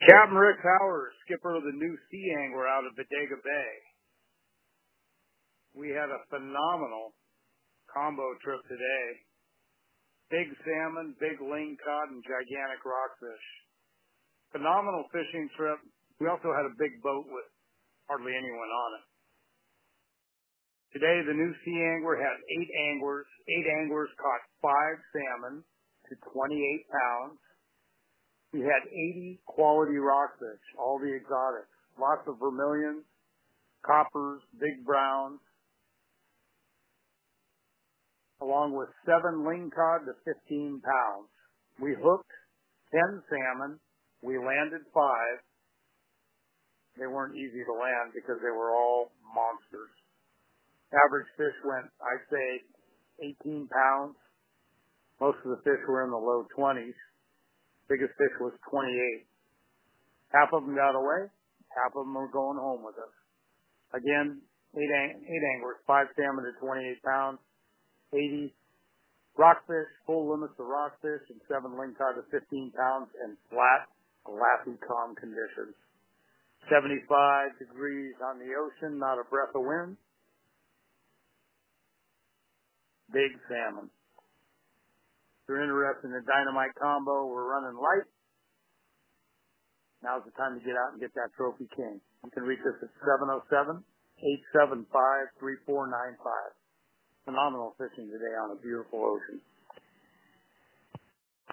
Captain Rick Howard, skipper of the new Sea Angler out of Bodega Bay. We had a phenomenal combo trip today. Big salmon, big lingcod, and gigantic rockfish. Phenomenal fishing trip. We also had a big boat with hardly anyone on it. Today, the new Sea Angler had 8 anglers. 8 anglers caught 5 salmon to 28 pounds. We had 80 quality rockfish, all the exotics. Lots of vermilions, coppers, big browns, along with 7 lingcod to 15 pounds. We hooked 10 salmon. We landed 5. They weren't easy to land because they were all monsters. Average fish went, I'd say, 18 pounds. Most of the fish were in the low 20s. Biggest fish was 28. Half of them got away. Half of them are going home with us. Again, 8 anglers, 5 salmon to 28 pounds, 80 rockfish, full limits of rockfish, and 7 lingcod to 15 pounds, and flat, glassy, calm conditions. 75 degrees on the ocean, not a breath of wind. Big salmon. If you're interested in the dynamite combo, we're running light. Now's the time to get out and get that Trophy King. You can reach us at 707-875-3495. Phenomenal fishing today on a beautiful ocean.